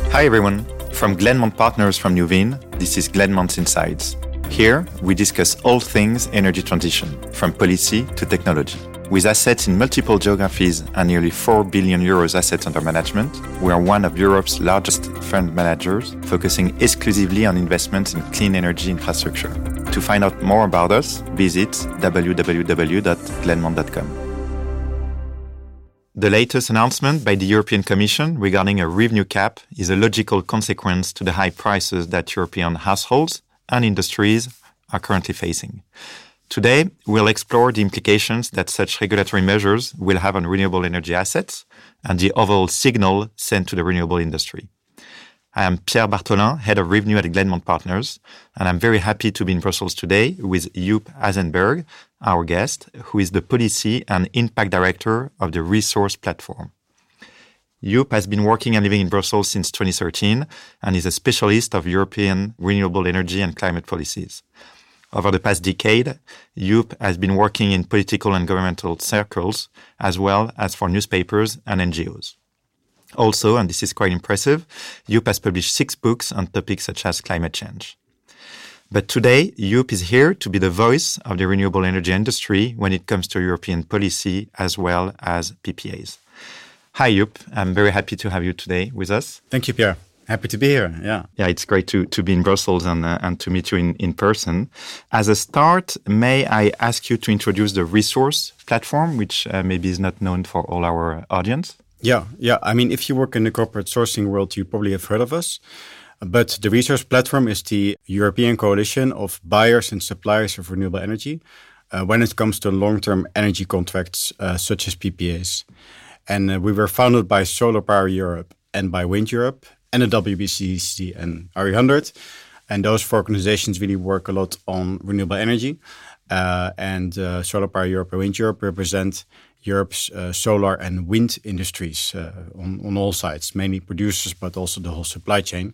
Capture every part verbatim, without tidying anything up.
Hi everyone, from Glenmont Partners from Nuveen, this is Glenmont's Insights. Here, we discuss all things energy transition, from policy to technology. With assets in multiple geographies and nearly four billion euros assets under management, we are one of Europe's largest fund managers, focusing exclusively on investments in clean energy infrastructure. To find out more about us, visit w w w dot glenmont dot com. The latest announcement by the European Commission regarding a revenue cap is a logical consequence to the high prices that European households and industries are currently facing. Today, we'll explore the implications that such regulatory measures will have on renewable energy assets and the overall signal sent to the renewable industry. I am Pierre Bartholin, Head of Revenue at Glenmont Partners, and I'm very happy to be in Brussels today with Joep Azenberg, our guest, who is the Policy and Impact Director of the Resource Platform. Joep has been working and living in Brussels since twenty thirteen and is a specialist of European renewable energy and climate policies. Over the past decade, Joep has been working in political and governmental circles, as well as for newspapers and N G Os. Also, and this is quite impressive, Joep has published six books on topics such as climate change. But today, Joep is here to be the voice of the renewable energy industry when it comes to European policy as well as P P As. Hi, Joep. I'm very happy to have you today with us. Thank you, Pierre. Happy to be here, yeah. Yeah, it's great to, to be in Brussels and, uh, and to meet you in, in person. As a start, may I ask you to introduce the Resource Platform, which uh, maybe is not known for all our audience? Yeah, yeah. I mean, if you work in the corporate sourcing world, you probably have heard of us. But the Resource Platform is the European coalition of buyers and suppliers of renewable energy uh, when it comes to long-term energy contracts uh, such as P P As. And uh, we were founded by Solar Power Europe and by Wind Europe and the W B C C and R E one hundred. And those four organizations really work a lot on renewable energy. Uh, and uh, Solar Power Europe and Wind Europe represent Europe's uh, solar and wind industries uh, on, on all sides, mainly producers, but also the whole supply chain.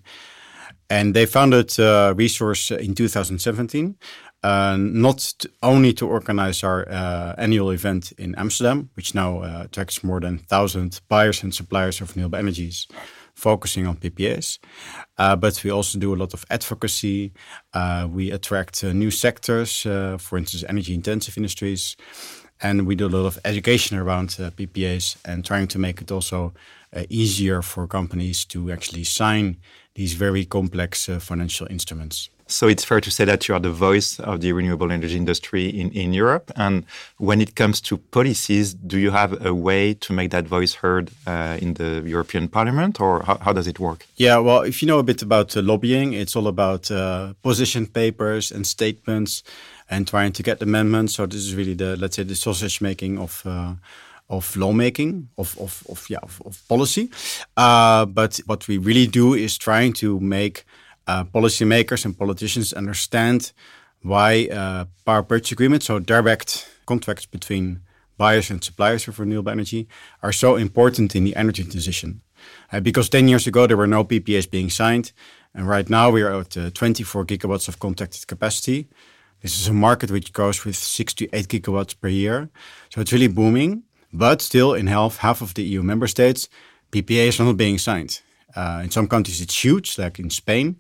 And they founded uh, Resource in two thousand seventeen, uh, not to, only to organize our uh, annual event in Amsterdam, which now uh, attracts more than one thousand buyers and suppliers of renewable energies, focusing on P P As. Uh, but we also do a lot of advocacy. Uh, we attract uh, new sectors, uh, for instance, energy-intensive industries. And we do a lot of education around uh, P P As and trying to make it also uh, easier for companies to actually sign these very complex uh, financial instruments. So it's fair to say that you are the voice of the renewable energy industry in, in Europe. And when it comes to policies, do you have a way to make that voice heard uh, in the European Parliament, or how, how does it work? Yeah, well, if you know a bit about uh, lobbying, it's all about uh, position papers and statements and trying to get amendments. So this is really the, let's say, the sausage making of uh, of lawmaking, of of, of yeah, of, of policy. Uh, but what we really do is trying to make uh, policymakers and politicians understand why uh, power purchase agreements, so direct contracts between buyers and suppliers of renewable energy, are so important in the energy transition. Uh, because ten years ago, there were no P P As being signed. And right now, we are at uh, twenty-four gigawatts of contracted capacity. This is a market which goes with six to eight gigawatts per year. So it's really booming. But still, in half, half of the E U member states, P P As are not being signed. Uh, in some countries, it's huge, like in Spain.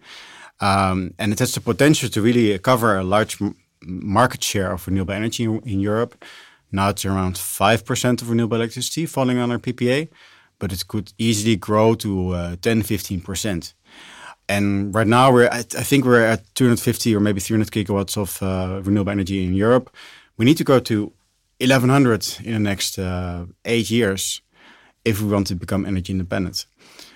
Um, and it has the potential to really cover a large m- market share of renewable energy in, in Europe. Now it's around five percent of renewable electricity falling under P P A. But it could easily grow to uh, ten to fifteen percent. And right now, we're at, I think we're at two hundred fifty or maybe three hundred gigawatts of uh, renewable energy in Europe. We need to go to eleven hundred in the next uh, eight years if we want to become energy independent.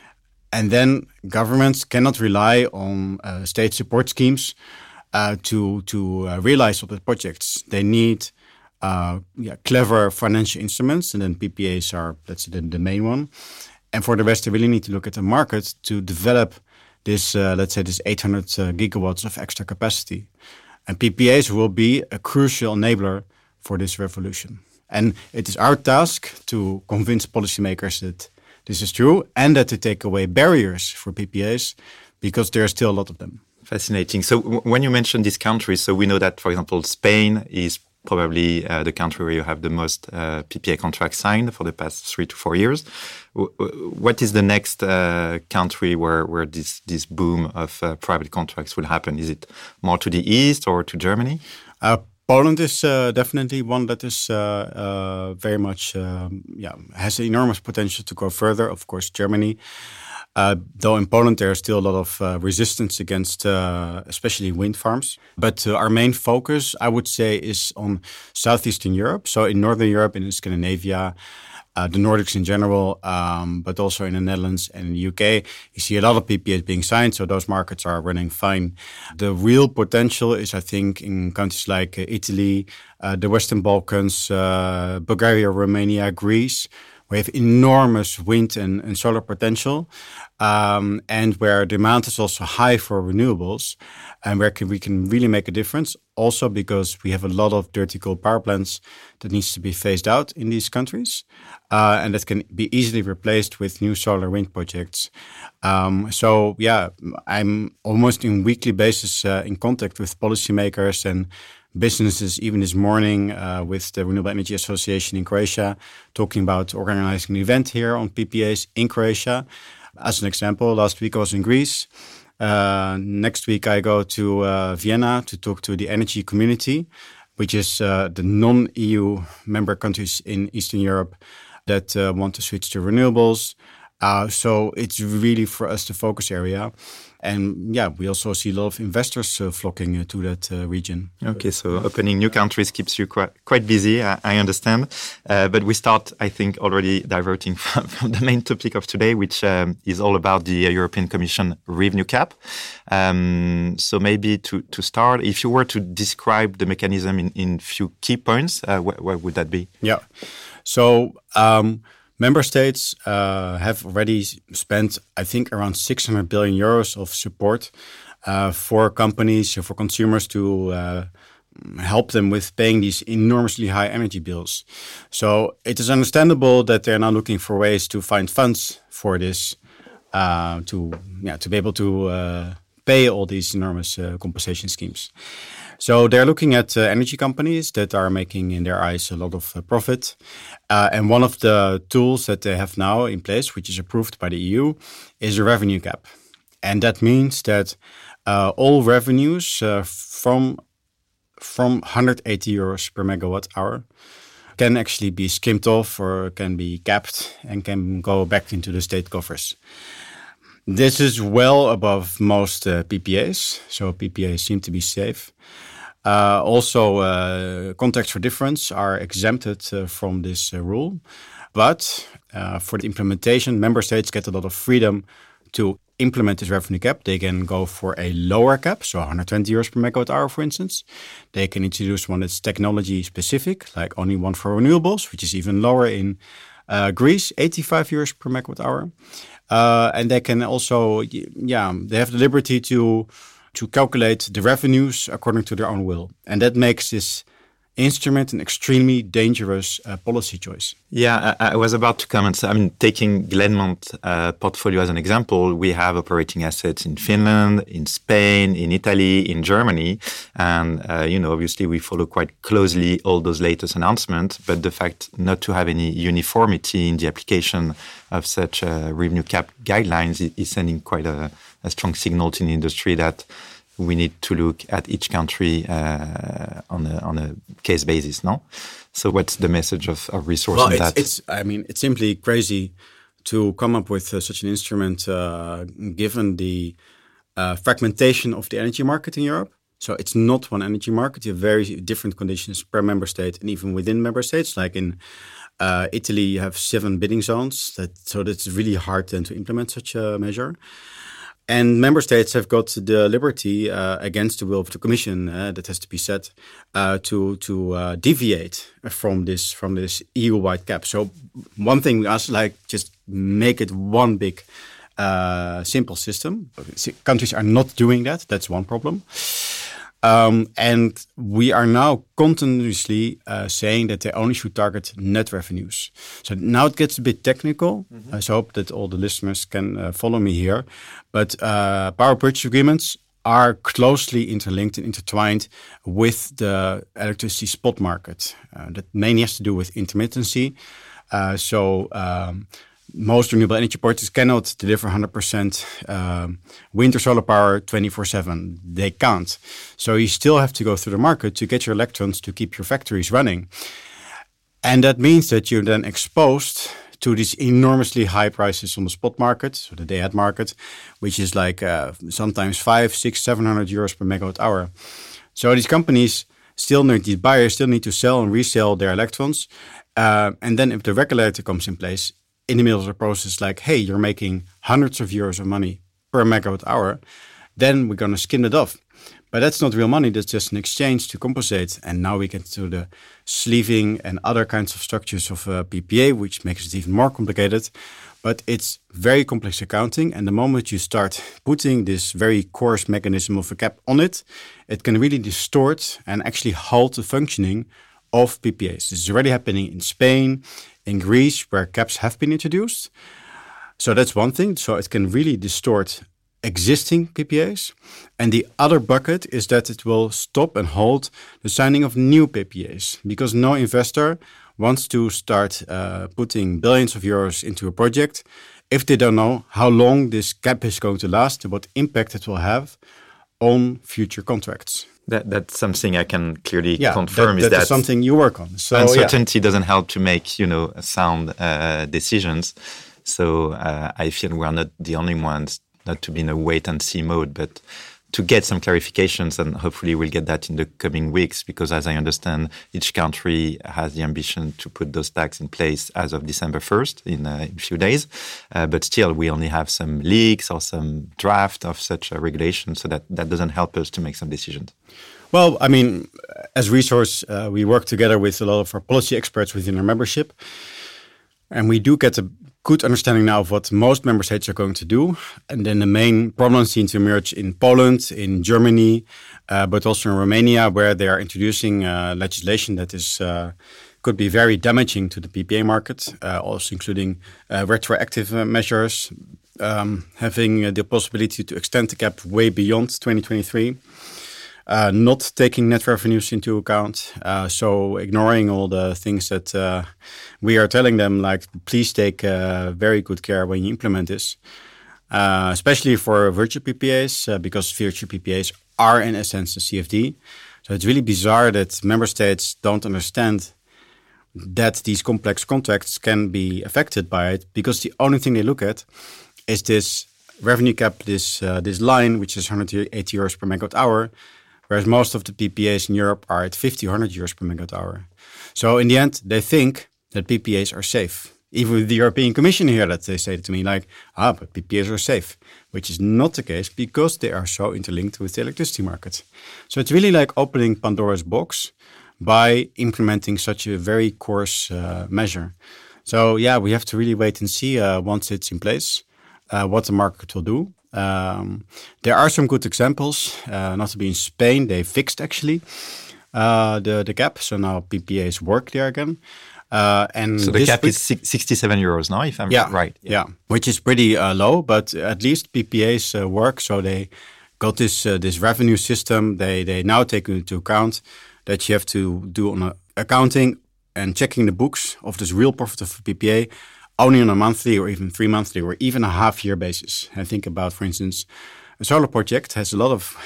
And then governments cannot rely on uh, state support schemes uh, to to uh, realize all the projects. They need uh, yeah, clever financial instruments, and then P P As are, let's say, the, the main one. And for the rest, they really need to look at the market to develop this, uh, let's say, this eight hundred uh, gigawatts of extra capacity. And P P As will be a crucial enabler for this revolution. And it is our task to convince policymakers that this is true and that to take away barriers for P P As, because there are still a lot of them. Fascinating. So w- when you mention these countries, so we know that, for example, Spain is probably uh, the country where you have the most uh, P P A contracts signed for the past three to four years. W- what is the next uh, country where, where this, this boom of uh, private contracts will happen? Is it more to the east or to Germany? Uh, Poland is uh, definitely one that is uh, uh, very much, um, yeah, has enormous potential to go further. Of course, Germany. Uh, though in Poland there is still a lot of uh, resistance against uh, especially wind farms. But uh, our main focus, I would say, is on Southeastern Europe. So in Northern Europe and in Scandinavia, uh, the Nordics in general, um, but also in the Netherlands and in the U K, you see a lot of P P As being signed. So those markets are running fine. The real potential is, I think, in countries like uh, Italy, uh, the Western Balkans, uh, Bulgaria, Romania, Greece. We have enormous wind and, and solar potential, um, and where demand is also high for renewables, and where can, we can really make a difference. Also because we have a lot of dirty coal power plants that needs to be phased out in these countries, uh, and that can be easily replaced with new solar wind projects. Um, so yeah, I'm almost in weekly basis uh, in contact with policymakers and businesses, even this morning uh, with the Renewable Energy Association in Croatia, talking about organizing an event here on P P As in Croatia. As an example, last week I was in Greece. Uh, next week I go to uh, Vienna to talk to the energy community, which is uh, the non-E U member countries in Eastern Europe that uh, want to switch to renewables. Uh, so it's really for us the focus area. And yeah, we also see a lot of investors uh, flocking uh, to that uh, region. Okay, so opening new countries keeps you quite, quite busy, I, I understand. Uh, but we start, I think, already diverting from, from the main topic of today, which um, is all about the uh, European Commission revenue cap. Um, so maybe to, to start, if you were to describe the mechanism in, in few key points, uh, what, what would that be? Yeah, so... Um, Member states uh, have already spent, I think, around six hundred billion euros of support uh, for companies, for consumers to uh, help them with paying these enormously high energy bills. So it is understandable that they're now looking for ways to find funds for this, uh, to yeah, to be able to uh, pay all these enormous uh, compensation schemes. So they're looking at uh, energy companies that are making, in their eyes, a lot of uh, profit. Uh, and one of the tools that they have now in place, which is approved by the E U, is a revenue cap. And that means that uh, all revenues uh, from, from one hundred eighty euros per megawatt hour can actually be skimmed off or can be capped and can go back into the state coffers. This is well above most uh, P P As, so P P As seem to be safe. Uh, also, uh, contracts for difference are exempted uh, from this uh, rule. But uh, for the implementation, member states get a lot of freedom to implement this revenue cap. They can go for a lower cap, so one hundred twenty euros per megawatt hour, for instance. They can introduce one that's technology specific, like only one for renewables, which is even lower in uh, Greece, eighty-five euros per megawatt hour. Uh, and they can also, yeah, they have the liberty to to calculate the revenues according to their own will. And that makes this instrument an extremely dangerous uh, policy choice. Yeah, I, I was about to comment. I mean, taking Glenmont uh, portfolio as an example, we have operating assets in Finland, in Spain, in Italy, in Germany. And, uh, you know, obviously we follow quite closely all those latest announcements. But the fact not to have any uniformity in the application of such uh, revenue cap guidelines is, is sending quite a, a strong signal to the industry that we need to look at each country uh, on a on a case basis, no? So what's the message of, of resource well, on it's, that? It's, I mean, it's simply crazy to come up with uh, such an instrument uh, given the uh, fragmentation of the energy market in Europe. So it's not one energy market. You have very different conditions per member state and even within member states. Like in uh, Italy, you have seven bidding zones. That So that's really hard then to implement such a measure. And member states have got the liberty, uh, against the will of the Commission, uh, that has to be said, uh, to to uh, deviate from this from this E U-wide cap. So one thing we ask, like, just make it one big, uh, simple system. Countries are not doing that. That's one problem. Um, and we are now continuously uh, saying that they only should target net revenues. So now it gets a bit technical. Mm-hmm. I hope that all the listeners can uh, follow me here. But uh, power purchase agreements are closely interlinked and intertwined with the electricity spot market. Uh, that mainly has to do with intermittency. Uh, so um, most renewable energy projects cannot deliver one hundred percent um, wind or solar power twenty-four seven. They can't. So you still have to go through the market to get your electrons to keep your factories running. And that means that you're then exposed to these enormously high prices on the spot market, so the day-ahead market, which is like uh, sometimes five, six, seven hundred euros per megawatt hour. So these companies still need, these buyers still need to sell and resell their electrons. Uh, and then if the regulator comes in place in the middle of the process, like, hey, you're making hundreds of euros of money per megawatt hour, then we're going to skim it off. But that's not real money. That's just an exchange to compensate. And now we get to the sleeving and other kinds of structures of uh, P P A, which makes it even more complicated. But it's very complex accounting. And the moment you start putting this very coarse mechanism of a cap on it, it can really distort and actually halt the functioning of P P As. This is already happening in Spain, in Greece, where caps have been introduced. So that's one thing. So it can really distort existing P P As. And the other bucket is that it will stop and halt the signing of new P P As, because no investor wants to start uh, putting billions of euros into a project if they don't know how long this cap is going to last and what impact it will have on future contracts. That, that's something I can clearly yeah, confirm. That, is that that is something you work on. So, uncertainty yeah. doesn't help to make, you know, sound uh, decisions. So uh, I feel we are not the only ones not to be in a wait and see mode, but to get some clarifications, and hopefully we'll get that in the coming weeks, because as I understand, each country has the ambition to put those taxes in place as of December first, in a few days. Uh, but still, we only have some leaks or some draft of such a regulation, so that, that doesn't help us to make some decisions. Well, I mean, as Resource, uh, we work together with a lot of our policy experts within our membership, and we do get a good understanding now of what most member states are going to do. And then the main problems seem to emerge in Poland, in Germany, uh, but also in Romania, where they are introducing uh, legislation that is uh, could be very damaging to the P P A market, uh, also including uh, retroactive uh, measures, um, having uh, the possibility to extend the cap way beyond twenty twenty-three. Uh, not taking net revenues into account, uh, so ignoring all the things that uh, we are telling them, like, please take uh, very good care when you implement this, uh, especially for virtual P P As, uh, because virtual P P As are in essence a C F D. So it's really bizarre that member states don't understand that these complex contracts can be affected by it, because the only thing they look at is this revenue cap, this uh, this line, which is one hundred eighty euros per megawatt hour, whereas most of the P P As in Europe are at fifty, one hundred euros per megawatt hour. So in the end, they think that P P As are safe. Even with the European Commission here, that they say to me like, ah, but P P As are safe, which is not the case because they are so interlinked with the electricity market. So it's really like opening Pandora's box by implementing such a very coarse uh, measure. So yeah, we have to really wait and see uh, once it's in place, uh, what the market will do. Um, there are some good examples, uh, not to be in Spain. They fixed actually uh, the, the cap. So now P P As work there again. Uh, and so the cap is sixty-seven euros now, if I'm yeah, right. Yeah. yeah, which is pretty uh, low, but at least P P As uh, work. So they got this uh, this revenue system. They they now take into account that you have to do on a accounting and checking the books of this real profit of a P P A only on a monthly or even three monthly or even a half year basis. And think about, for instance, a solar project has a lot of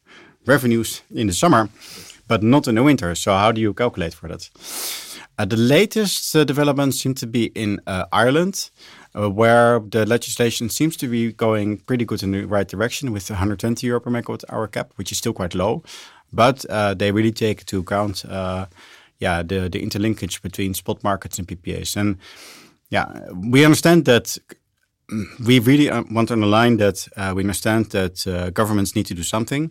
revenues in the summer, but not in the winter. So how do you calculate for that? Uh, the latest uh, developments seem to be in uh, Ireland, uh, where the legislation seems to be going pretty good in the right direction with the one hundred twenty euro per megawatt hour cap, which is still quite low. But uh, they really take into account uh, yeah, the, the interlinkage between spot markets and P P As. And yeah, we understand that we really want to underline that uh, we understand that uh, governments need to do something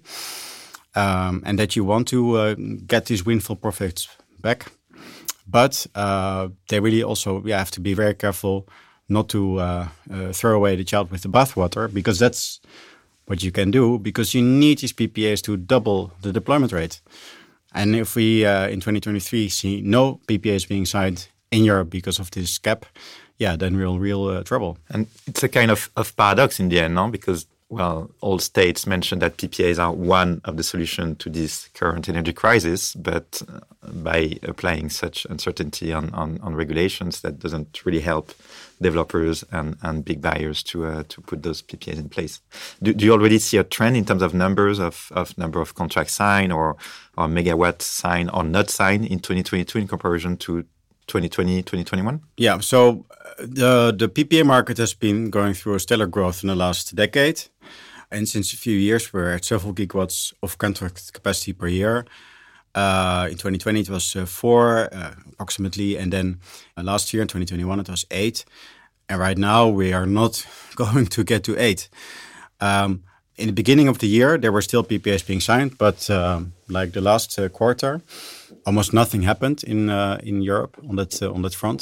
um, and that you want to uh, get these windfall profits back. But uh, they really also yeah, have to be very careful not to uh, uh, throw away the child with the bathwater, because that's what you can do, because you need these P P As to double the deployment rate. And if we uh, in twenty twenty-three see no P P As being signed in Europe because of this cap, yeah, then we're in real uh, trouble. And it's a kind of, of paradox in the end, no? Because well, all states mentioned that P P As are one of the solutions to this current energy crisis, but uh, by applying such uncertainty on, on, on regulations, that doesn't really help developers and, and big buyers to uh, to put those P P As in place. Do, do you already see a trend in terms of numbers of, of number of contracts signed or, or megawatt signed or not signed in twenty twenty-two in comparison to twenty twenty, twenty twenty-one? Yeah, so the the P P A market has been going through a stellar growth in the last decade. And since a few years, we're at several gigawatts of contract capacity per year. Uh, in twenty twenty, it was uh, four uh, approximately. And then uh, last year, in twenty twenty-one, it was eight. And right now, we are not going to get to eight. Um, in the beginning of the year, there were still P P As being signed. But um, like the last uh, quarter, almost nothing happened in uh, in Europe on that uh, on that front.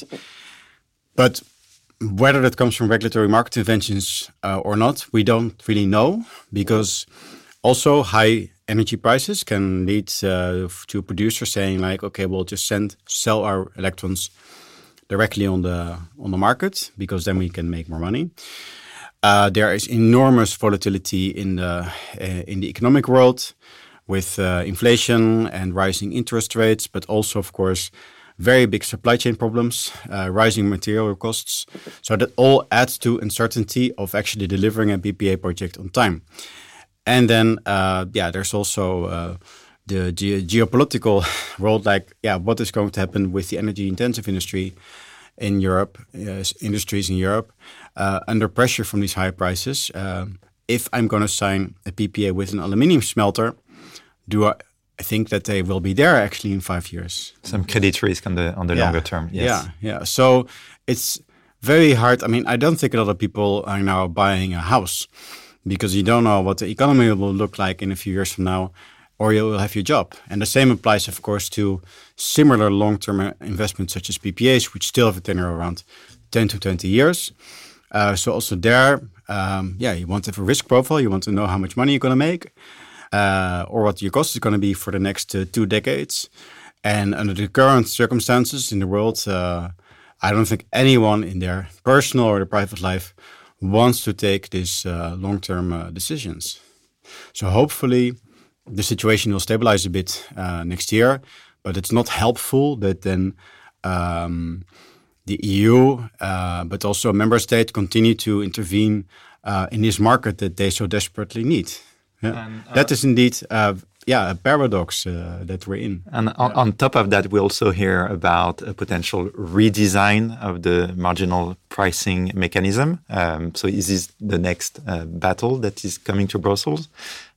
But whether that comes from regulatory market interventions uh, or not, we don't really know, because also high energy prices can lead uh, to producers saying like, okay, we'll just send sell our electrons directly on the on the market, because then we can make more money. Uh, there is enormous volatility in the uh, in the economic world, with uh, inflation and rising interest rates, but also, of course, very big supply chain problems, uh, rising material costs. So that all adds to uncertainty of actually delivering a P P A project on time. And then, uh, yeah, there's also uh, the ge- geopolitical world, like, yeah, what is going to happen with the energy-intensive industry in Europe, uh, industries in Europe, uh, under pressure from these high prices. Uh, if I'm going to sign a P P A with an aluminium smelter, do I... I think that they will be there actually in five years. Some credit risk on the on the yeah. longer term. Yes. Yeah, yeah. So it's very hard. I mean, I don't think a lot of people are now buying a house because you don't know what the economy will look like in a few years from now, or you will have your job. And the same applies, of course, to similar long-term investments such as P P As, which still have a tenure around ten to twenty years. Uh, so also there, um, yeah, you want to have a risk profile. You want to know how much money you're going to make. Uh, or what your cost is going to be for the next uh, two decades. And under the current circumstances in the world, uh, I don't think anyone in their personal or their private life wants to take these uh, long-term uh, decisions. So hopefully the situation will stabilize a bit uh, next year, but it's not helpful that then um, the E U, uh, but also a member state, continue to intervene uh, in this market that they so desperately need. Yeah. And, uh, that is indeed, uh, yeah, a paradox uh, that we're in. And on, on top of that, we also hear about a potential redesign of the marginal pricing mechanism. Um, so is this the next uh, battle that is coming to Brussels?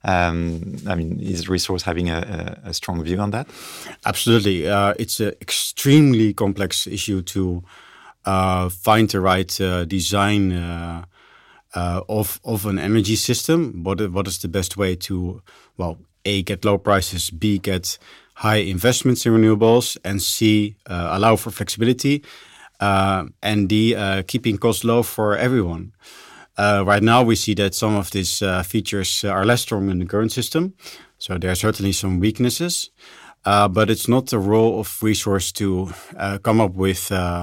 Um, I mean, is Resource having a, a, a strong view on that? Absolutely. Uh, it's an extremely complex issue to uh, find the right uh, design uh, Uh, of of an energy system. What what is the best way to, well, A, get low prices, B, get high investments in renewables, and C, uh, allow for flexibility, uh, and D, uh, keeping costs low for everyone. Uh, right now, we see that some of these uh, features are less strong in the current system, so there are certainly some weaknesses. Uh, but it's not the role of Resource to uh, come up with Uh,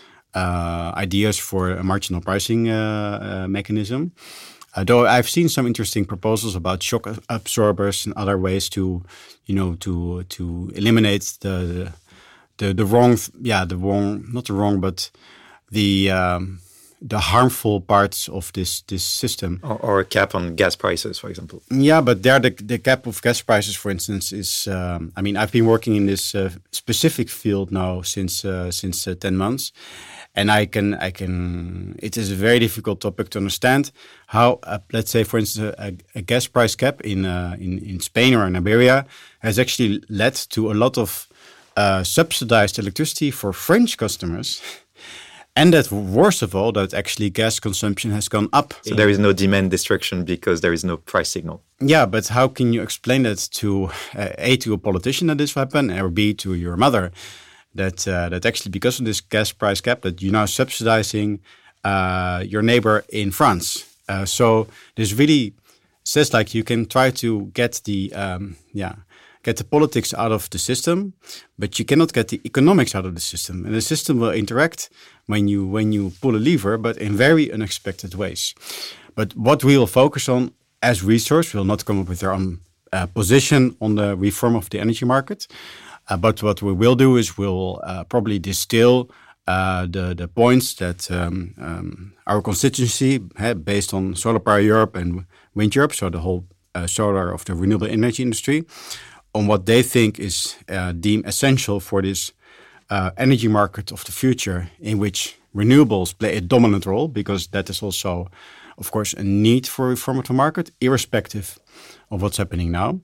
Uh, ideas for a marginal pricing uh, uh, mechanism. Uh, though I've seen some interesting proposals about shock absorbers and other ways to, you know, to to eliminate the the the wrong, yeah, the wrong, not the wrong, but the um, the harmful parts of this this system. Or, or a cap on gas prices, for example. Yeah, but there the the cap of gas prices, for instance, is. Um, I mean, I've been working in this uh, specific field now since uh, since uh, ten months. And I can, I can. It is a very difficult topic to understand how, uh, let's say, for instance, a, a gas price cap in, uh, in in Spain or in Iberia has actually led to a lot of uh, subsidized electricity for French customers, and that worst of all, that actually gas consumption has gone up. So there is no demand destruction because there is no price signal. Yeah, but how can you explain that to uh, A, to a politician that this happened, or B, to your mother? That uh, that actually, because of this gas price cap, that you're now subsidizing uh, your neighbor in France. Uh, so this really says like you can try to get the um, yeah get the politics out of the system, but you cannot get the economics out of the system. And the system will interact when you when you pull a lever, but in very unexpected ways. But what we will focus on as resource, we will not come up with our own uh, position on the reform of the energy market. Uh, but what we will do is we'll uh, probably distill uh, the, the points that um, um, our constituency, uh, based on Solar Power Europe and Wind Europe, so the whole uh, solar of the renewable energy industry, on what they think is uh, deemed essential for this uh, energy market of the future, in which renewables play a dominant role, because that is also, of course, a need for reform of the market, irrespective of what's happening now.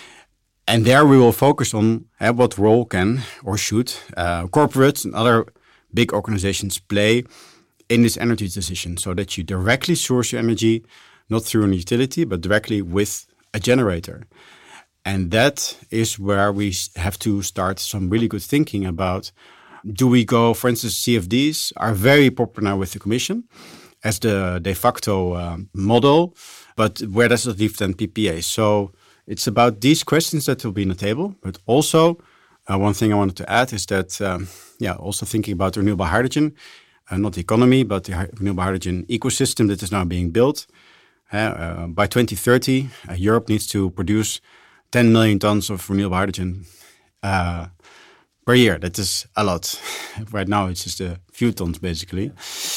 And there we will focus on uh, what role can or should uh, corporates and other big organizations play in this energy decision, so that you directly source your energy, not through an utility, but directly with a generator. And that is where we have to start some really good thinking about, do we go, for instance, C F Ds are very popular now with the Commission as the de facto uh, model, but where does it leave then P P As? So it's about these questions that will be on the table, but also uh, one thing I wanted to add is that, um, yeah, also thinking about renewable hydrogen, uh, not the economy, but the renewable hydrogen ecosystem that is now being built. Uh, uh, by twenty thirty, uh, Europe needs to produce ten million tons of renewable hydrogen uh, per year. That is a lot. Right now, it's just a few tons, basically.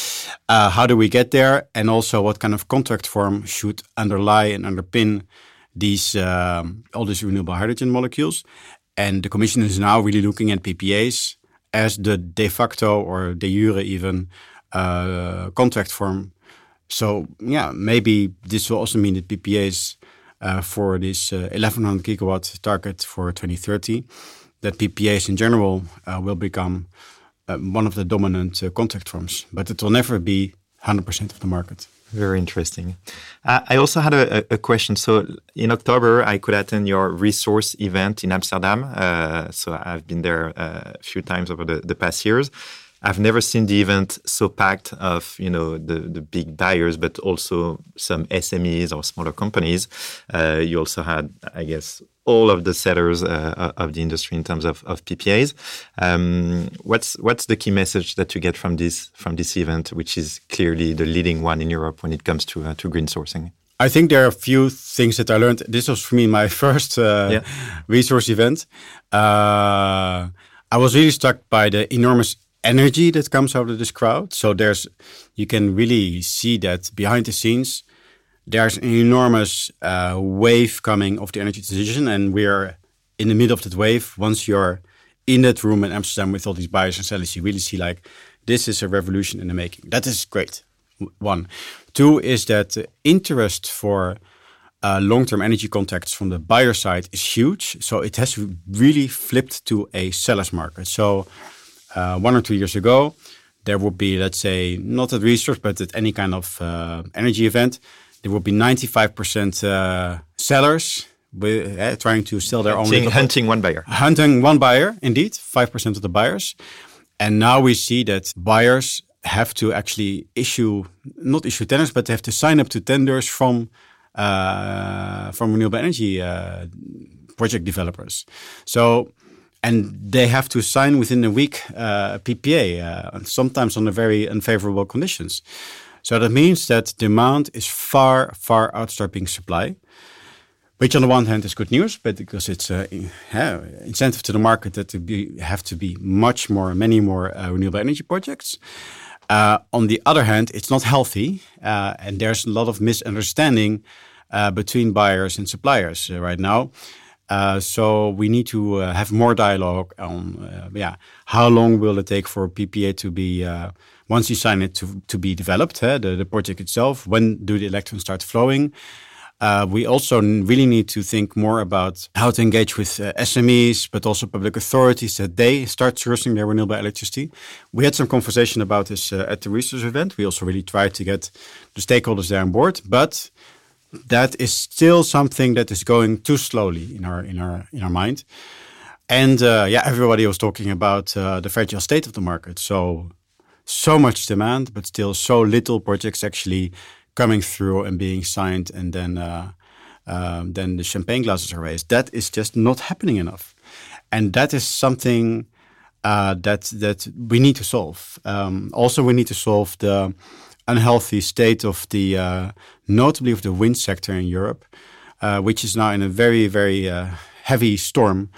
Uh, how do we get there? And also, what kind of contract form should underlie and underpin these um, all these renewable hydrogen molecules? And the Commission is now really looking at P P As as the de facto or de jure even uh, contract form. So, yeah, maybe this will also mean that P P As uh, for this uh, eleven hundred gigawatt target for twenty thirty, that P P As in general uh, will become uh, one of the dominant uh, contract forms. But it will never be one hundred percent of the market. Very interesting. Uh, I also had a, a question. So in October, I could attend your resource event in Amsterdam. Uh, so I've been there uh, a few times over the, the past years. I've never seen the event so packed of, you know, the, the big buyers, but also some S M Es or smaller companies. Uh, you also had, I guess, all of the sellers uh, of the industry in terms of, of P P As. Um, what's what's the key message that you get from this from this event, which is clearly the leading one in Europe when it comes to uh, to green sourcing? I think there are a few things that I learned. This was for me my first uh, yeah. resource event. Uh, I was really struck by the enormous energy that comes out of this crowd. So there's, you can really see that behind the scenes, there's an enormous uh, wave coming of the energy transition, and we're in the middle of that wave. Once you're in that room in Amsterdam with all these buyers and sellers, you really see like, this is a revolution in the making. That is great. One. Two is that the interest for uh, long-term energy contracts from the buyer side is huge. So it has really flipped to a seller's market. So Uh, one or two years ago, there would be, let's say, not at resource, but at any kind of uh, energy event, there would be ninety-five percent uh, sellers with, uh, trying to sell their hunting, own... Hunting one buyer. Hunting one buyer, indeed, five percent of the buyers. And now we see that buyers have to actually issue, not issue tenders, but they have to sign up to tenders from, uh, from renewable energy uh, project developers. So... And they have to sign within a week uh, a P P A, uh, sometimes on very unfavorable conditions. So that means that demand is far, far outstripping supply, which on the one hand is good news, but because it's an uh, incentive to the market that to be, have to be much more, many more uh, renewable energy projects. Uh, on the other hand, it's not healthy, uh, and there's a lot of misunderstanding uh, between buyers and suppliers uh, right now. Uh, so we need to uh, have more dialogue on, uh, yeah, how long will it take for a P P A to be, uh, once you sign it, to to be developed, uh, the, the project itself? When do the electrons start flowing? Uh, we also really need to think more about how to engage with uh, S M Es, but also public authorities, that they start sourcing their renewable electricity. We had some conversation about this uh, at the research event. We also really tried to get the stakeholders there on board, but that is still something that is going too slowly in our in our in our mind. And uh, yeah, everybody was talking about uh, the fragile state of the market. So so much demand, but still so little projects actually coming through and being signed, and then uh, um, then the champagne glasses are raised. That is just not happening enough, and that is something uh, that that we need to solve. Um, also, we need to solve the unhealthy state of the, uh, notably of the wind sector in Europe, uh, which is now in a very, very uh, heavy storm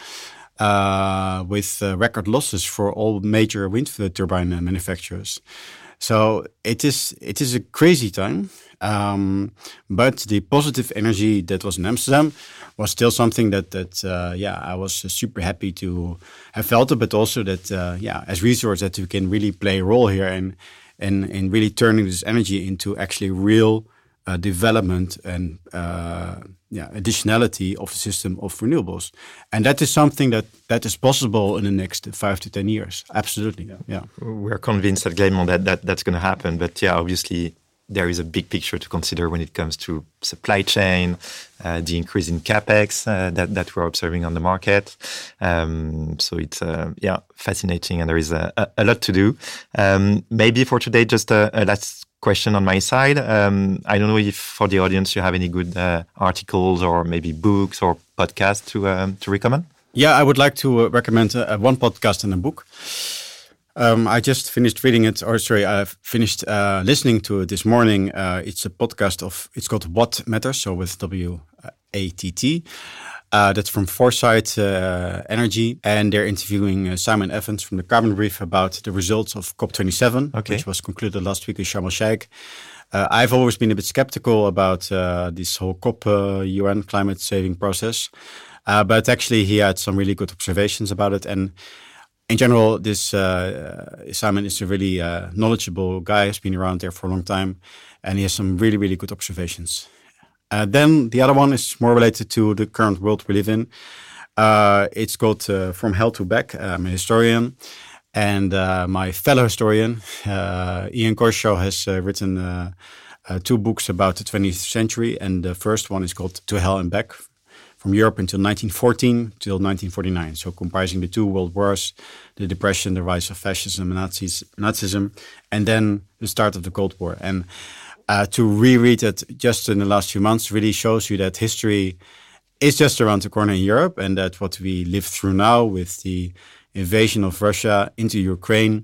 uh, with uh, record losses for all major wind turbine manufacturers. So it is it is a crazy time, um, but the positive energy that was in Amsterdam was still something that that uh, yeah I was super happy to have felt it, but also that uh, yeah as resource that we can really play a role here and and in really turning this energy into actually real uh, development and uh, yeah additionality of the system of renewables, and that is something that that is possible in the next five to ten years. Absolutely, yeah. yeah. We're convinced at Gleimont that, that that's going to happen, but yeah, obviously there is a big picture to consider when it comes to supply chain, uh, the increase in capex uh, that that we're observing on the market. Um, so it's uh, yeah fascinating, and there is a, a, a lot to do. Um, maybe for today, just a, a last question on my side. Um, I don't know if for the audience you have any good uh, articles or maybe books or podcasts to um, to recommend. Yeah, I would like to uh, recommend uh, one podcast and a book. Um, I just finished reading it, or sorry, I've finished uh, listening to it this morning. Uh, it's a podcast of, it's called What Matters, so with W A T T. Uh, that's from Foresight uh, Energy, and they're interviewing uh, Simon Evans from the Carbon Brief about the results of COP twenty-seven, okay. which was concluded last week in Sharm el-Sheikh. Uh, I've always been a bit skeptical about uh, this whole COP uh, U N climate saving process, uh, but actually he had some really good observations about it. And in general, this uh, Simon is a really uh, knowledgeable guy. He's been around there for a long time, and he has some really, really good observations. Uh, then the other one is more related to the current world we live in. Uh, it's called uh, From Hell to Back. I'm a historian, and uh, my fellow historian, uh, Ian Kershaw, has uh, written uh, uh, two books about the twentieth century, and the first one is called To Hell and Back, from Europe until nineteen fourteen till nineteen forty-nine. So comprising the two world wars, the depression, the rise of fascism, Nazis, Nazism, and then the start of the Cold War. And uh, to reread it just in the last few months really shows you that history is just around the corner in Europe, and that what we live through now with the invasion of Russia into Ukraine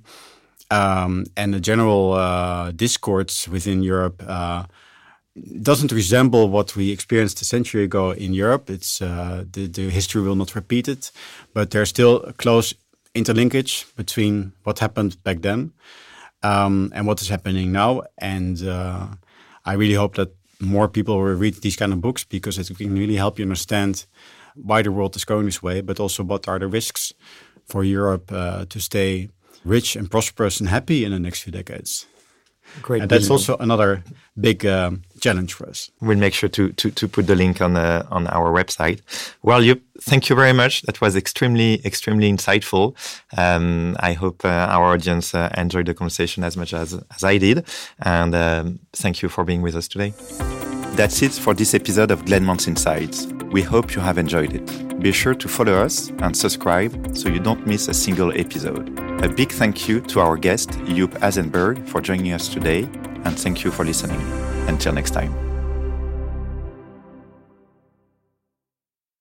um, and the general uh, discords within Europe uh, doesn't resemble what we experienced a century ago in Europe. It's uh, the, the history will not repeat it, but there's still a close interlinkage between what happened back then um, and what is happening now. And uh, I really hope that more people will read these kind of books, because it can really help you understand why the world is going this way, but also what are the risks for Europe uh, to stay rich and prosperous and happy in the next few decades. Great. And that's also another big um, challenge for us. We'll make sure to to, to put the link on uh, on our website. Well, you, thank you very much. That was extremely, extremely insightful. Um, I hope uh, our audience uh, enjoyed the conversation as much as, as I did. And um, thank you for being with us today. That's it for this episode of Gleimont's Insights. We hope you have enjoyed it. Be sure to follow us and subscribe so you don't miss a single episode. A big thank you to our guest, Joep Azenberg, for joining us today, and thank you for listening. Until next time.